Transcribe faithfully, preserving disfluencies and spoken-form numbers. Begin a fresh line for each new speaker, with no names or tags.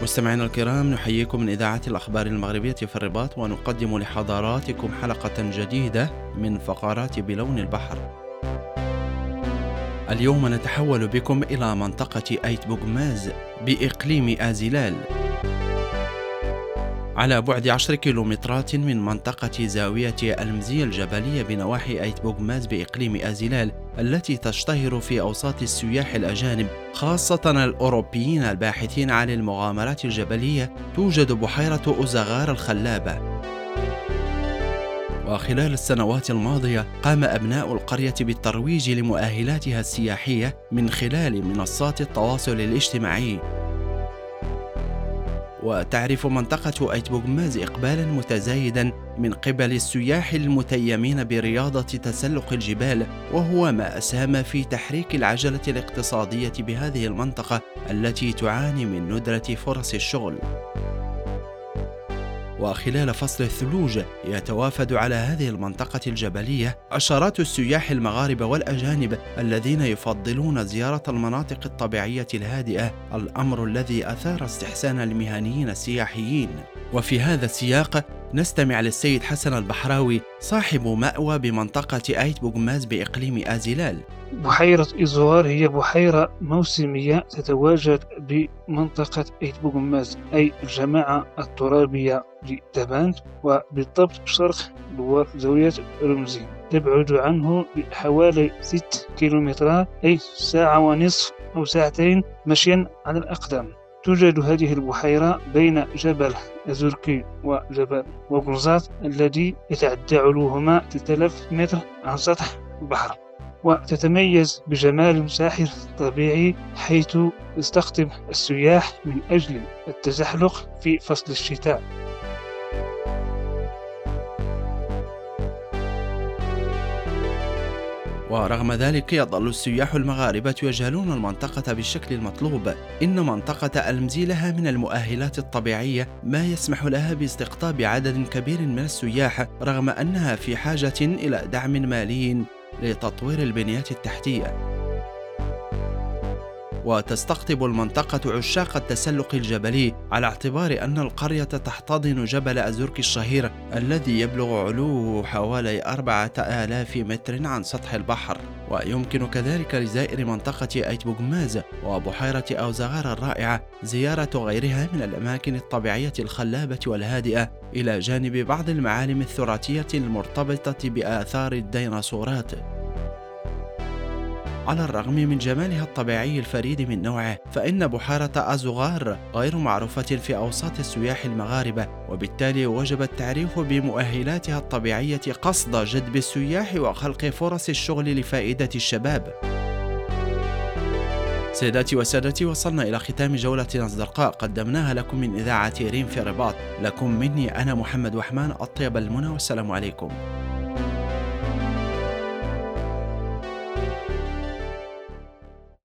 مستمعينا الكرام، نحييكم من إذاعة الأخبار المغربية في الرباط، ونقدم لحضراتكم حلقة جديدة من فقرات بلون البحر. اليوم نتحول بكم إلى منطقة أيت بوغماز بإقليم آزيلال، على بعد عشر كيلومترات من منطقة زاوية المزية الجبلية بنواحي أيت بوغماز بإقليم آزيلال، التي تشتهر في أوساط السياح الأجانب خاصة الأوروبيين الباحثين عن المغامرات الجبلية. توجد بحيرة أوزغار الخلابة، وخلال السنوات الماضية قام أبناء القرية بالترويج لمؤهلاتها السياحية من خلال منصات التواصل الاجتماعي. وتعرف منطقة أيت بوغماز إقبالا متزايدا من قبل السياح المتيمين برياضة تسلق الجبال، وهو ما أسهم في تحريك العجلة الاقتصادية بهذه المنطقة التي تعاني من ندرة فرص الشغل. وخلال فصل الثلوج يتوافد على هذه المنطقة الجبلية عشرات السياح المغاربة والأجانب الذين يفضلون زيارة المناطق الطبيعية الهادئة، الأمر الذي أثار استحسان المهنيين السياحيين. وفي هذا السياق نستمع للسيد حسن البحراوي صاحب مأوى بمنطقة أيت بوغماز بإقليم آزيلال.
بحيرة إزوار هي بحيرة موسمية تتواجد بمنطقة أيت بوغماز، أي الجماعة الترابية لدبان، وبالضبط شرق بوار زاوية رمزي. تبعد عنه بحوالي ست كيلومترات، أي ساعة ونصف أو ساعتين مشيا على الأقدام. توجد هذه البحيرة بين جبل أزوركي وجبل وغرزات الذي يتعدى علوهما ثلاثة آلاف متر عن سطح البحر، وتتميز بجمال ساحر طبيعي حيث يستخدم السياح من أجل التزحلق في فصل الشتاء.
ورغم ذلك يظل السياح المغاربة يجهلون المنطقة بالشكل المطلوب. إن منطقة المزي لها من المؤهلات الطبيعية ما يسمح لها باستقطاب عدد كبير من السياح، رغم أنها في حاجة إلى دعم مالي لتطوير البنيات التحتية. وتستقطب المنطقة عشاق التسلق الجبلي، على اعتبار أن القرية تحتضن جبل أزوركي الشهير الذي يبلغ علوه حوالي أربعة آلاف متر عن سطح البحر. ويمكن كذلك لزائر منطقة أيت بوغماز وبحيرة أوزغار الرائعة زيارة غيرها من الأماكن الطبيعية الخلابة والهادئة، إلى جانب بعض المعالم التراثية المرتبطة بآثار الديناصورات. على الرغم من جمالها الطبيعي الفريد من نوعه، فإن بحيرة أزوغار غير معروفة في أوساط السياح المغاربة، وبالتالي وجب التعريف بمؤهلاتها الطبيعية قصد جذب السياح وخلق فرص الشغل لفائدة الشباب. سيداتي وسادتي، وصلنا إلى ختام جولتنا الزرقاء قدمناها لكم من إذاعة ريم في الرباط. لكم مني أنا محمد وحمان أطيب المنى، والسلام عليكم.